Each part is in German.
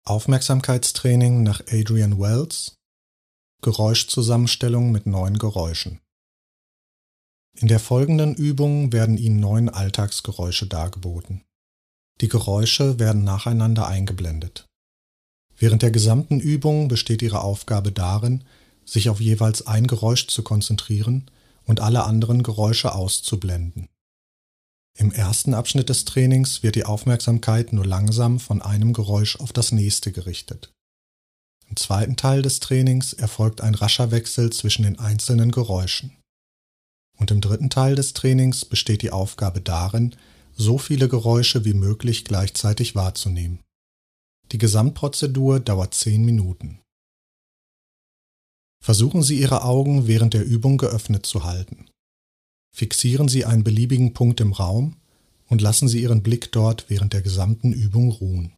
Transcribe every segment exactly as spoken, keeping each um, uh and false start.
Aufmerksamkeitstraining nach Adrian Wells. Geräuschzusammenstellung mit neun Geräuschen. In der folgenden Übung werden Ihnen neun Alltagsgeräusche dargeboten. Die Geräusche werden nacheinander eingeblendet. Während der gesamten Übung besteht Ihre Aufgabe darin, sich auf jeweils ein Geräusch zu konzentrieren und alle anderen Geräusche auszublenden. Im ersten Abschnitt des Trainings wird die Aufmerksamkeit nur langsam von einem Geräusch auf das nächste gerichtet. Im zweiten Teil des Trainings erfolgt ein rascher Wechsel zwischen den einzelnen Geräuschen. Und im dritten Teil des Trainings besteht die Aufgabe darin, so viele Geräusche wie möglich gleichzeitig wahrzunehmen. Die Gesamtprozedur dauert zehn Minuten. Versuchen Sie Ihre Augen während der Übung geöffnet zu halten. Fixieren Sie einen beliebigen Punkt im Raum und lassen Sie Ihren Blick dort während der gesamten Übung ruhen.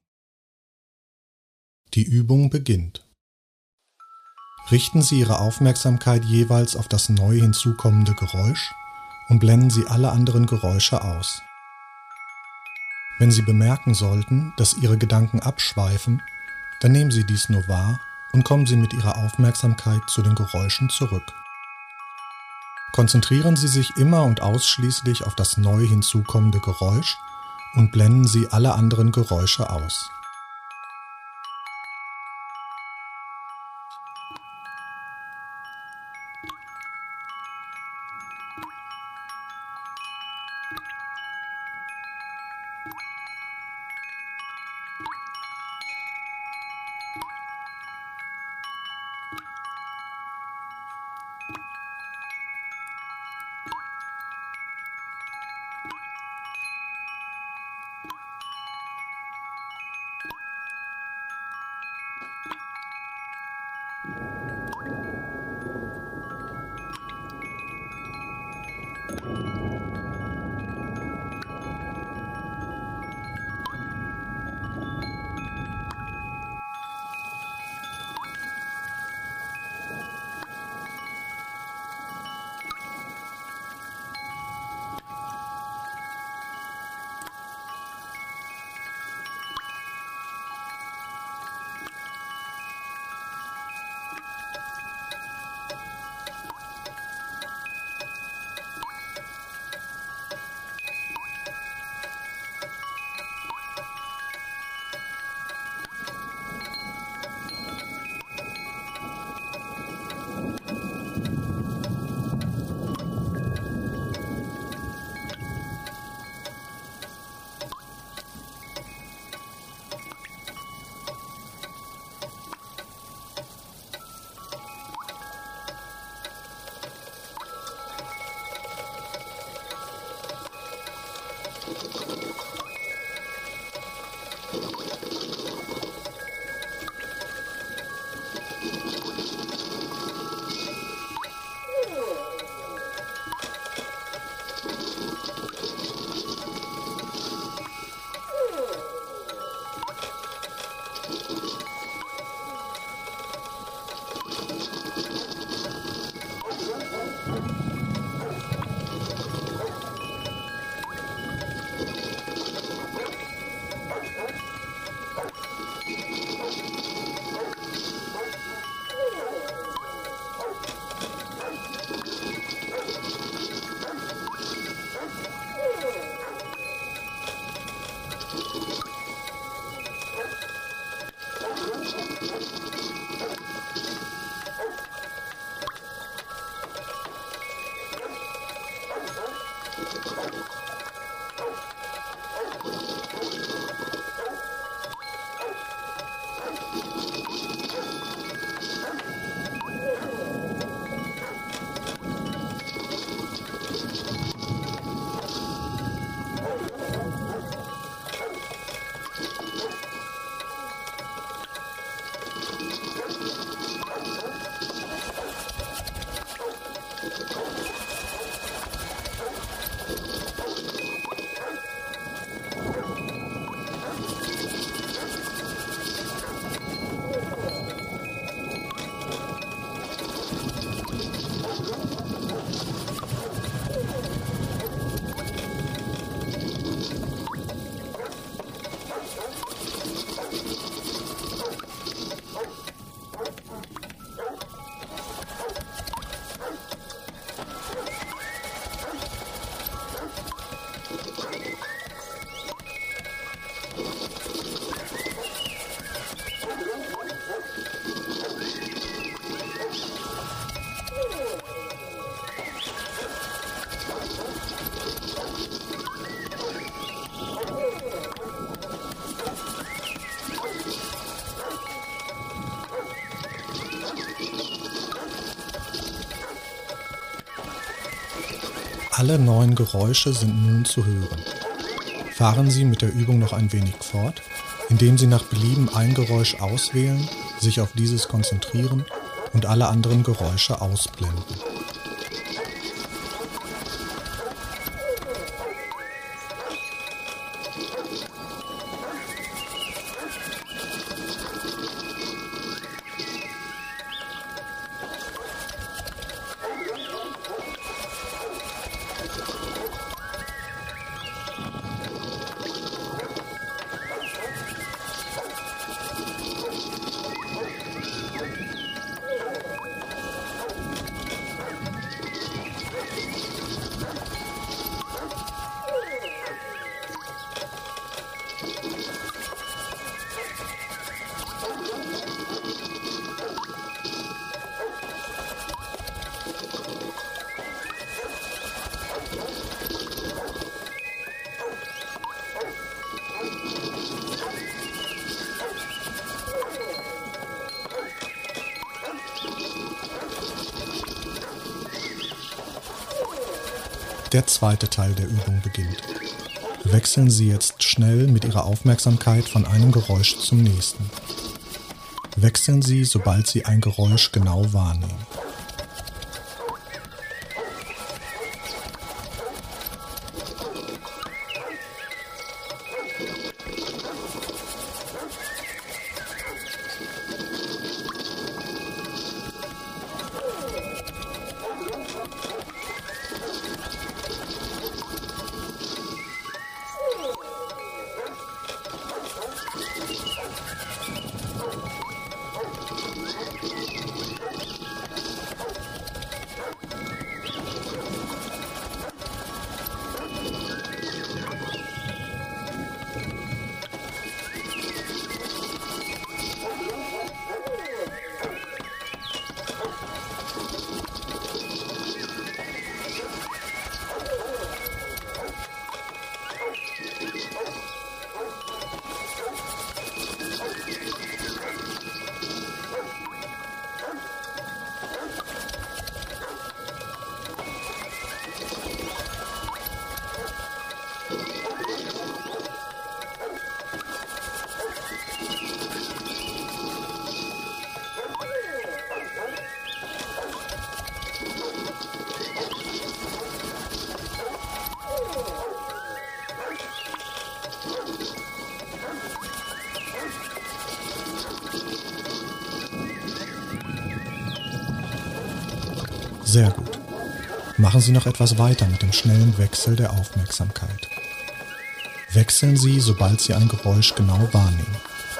Die Übung beginnt. Richten Sie Ihre Aufmerksamkeit jeweils auf das neu hinzukommende Geräusch und blenden Sie alle anderen Geräusche aus. Wenn Sie bemerken sollten, dass Ihre Gedanken abschweifen, dann nehmen Sie dies nur wahr und kommen Sie mit Ihrer Aufmerksamkeit zu den Geräuschen zurück. Konzentrieren Sie sich immer und ausschließlich auf das neu hinzukommende Geräusch und blenden Sie alle anderen Geräusche aus. Alle neun Geräusche sind nun zu hören. Fahren Sie mit der Übung noch ein wenig fort, indem Sie nach Belieben ein Geräusch auswählen, sich auf dieses konzentrieren und alle anderen Geräusche ausblenden. Der zweite Teil der Übung beginnt. Wechseln Sie jetzt schnell mit Ihrer Aufmerksamkeit von einem Geräusch zum nächsten. Wechseln Sie, sobald Sie ein Geräusch genau wahrnehmen. Sehr gut. Machen Sie noch etwas weiter mit dem schnellen Wechsel der Aufmerksamkeit. Wechseln Sie, sobald Sie ein Geräusch genau wahrnehmen.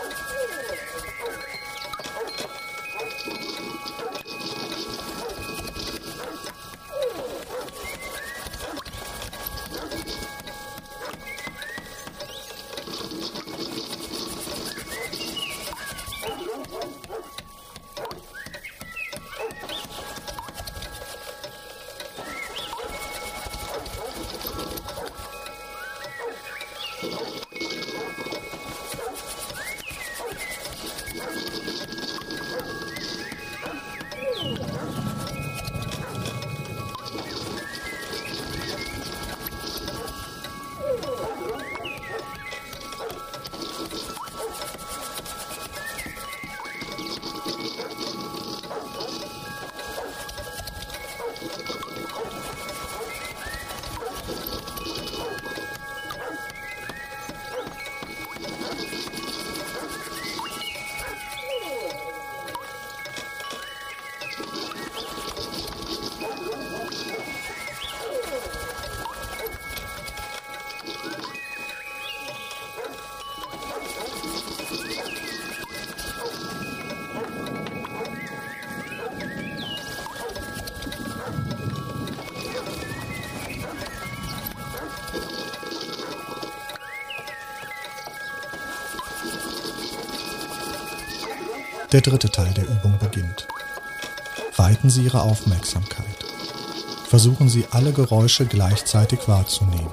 Der dritte Teil der Übung beginnt. Weiten Sie Ihre Aufmerksamkeit. Versuchen Sie, alle Geräusche gleichzeitig wahrzunehmen.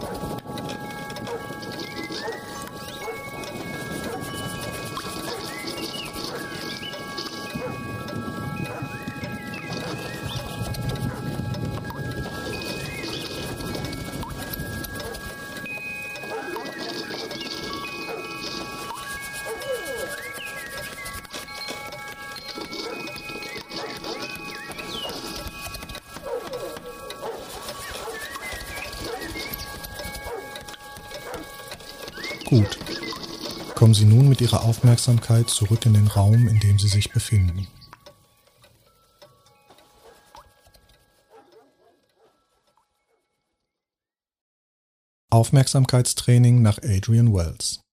Gut. Kommen Sie nun mit Ihrer Aufmerksamkeit zurück in den Raum, in dem Sie sich befinden. Aufmerksamkeitstraining nach Adrian Wells.